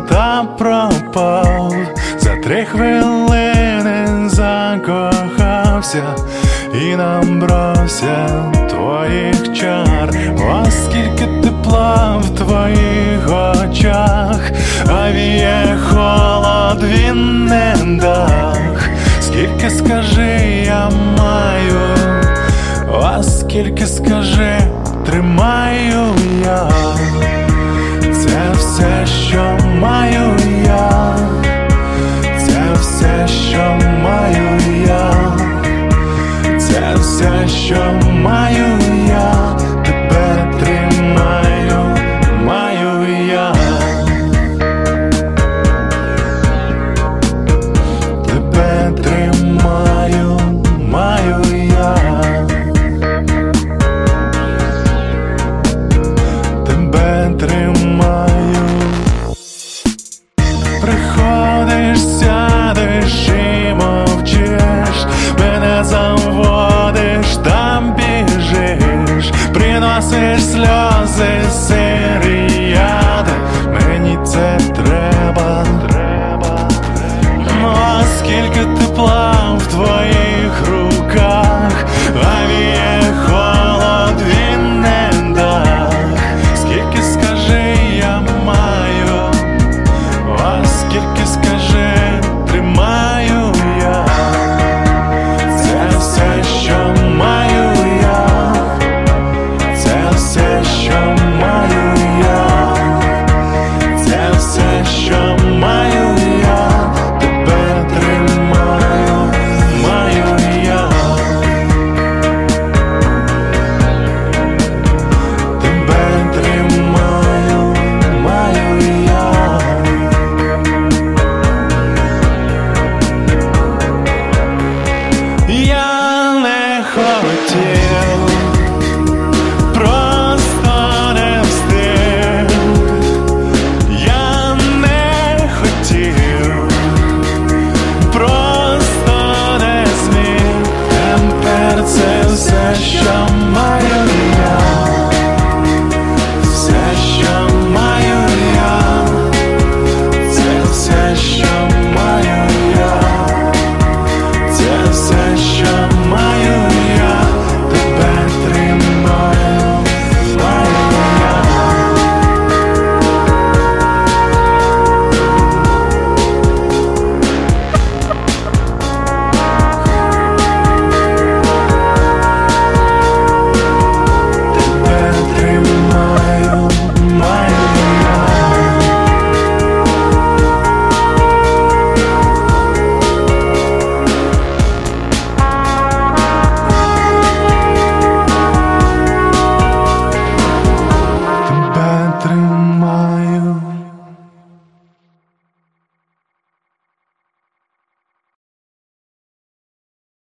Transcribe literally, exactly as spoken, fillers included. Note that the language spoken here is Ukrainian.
та пропав. За три хвилини закохався і набрався твоїх чар. О, скільки тепла в твоїх очах, а віє холод, він не дах. Скільки, скажи, я маю, а скільки, скажи, тримаю я. Це все, що маю я, це все, що маю я, це все, що маю